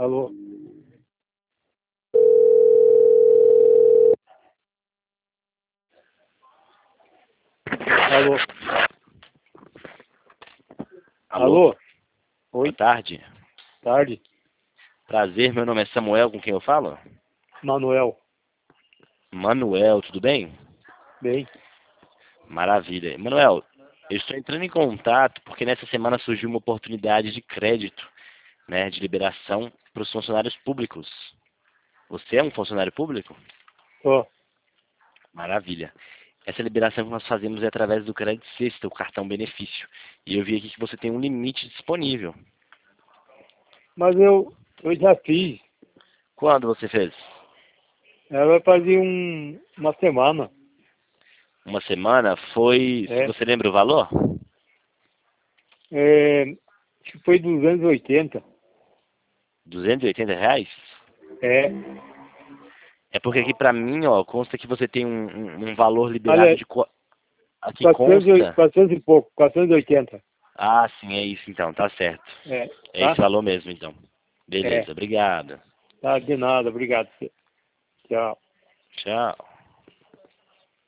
Alô? Alô? Alô? Oi, Boa tarde. tarde. Prazer, meu nome é Samuel, com quem eu falo? Manuel. Manuel, tudo bem? Bem. Maravilha. Manuel, eu estou entrando em contato porque nessa semana surgiu uma oportunidade de crédito, né, de liberação para os funcionários públicos. Você é um funcionário público? Ó, Maravilha. Essa liberação que nós fazemos é através do Crédito Sexta, o cartão benefício. E eu vi aqui que você tem um limite disponível. mas eu já fiz. Quando você fez? Vai fazer uma semana. Uma semana? Foi, se É, você lembra o valor? acho que foi 280. R$ 280? É. É porque aqui pra mim, ó, consta que você tem um valor liberado Olha, de... Aqui 400, consta... 400 e pouco, 480. Ah, sim, é isso então, tá certo. É, É esse tá? valor mesmo, então. É. Beleza, obrigado. Tá, de nada, obrigado. Tchau. Tchau.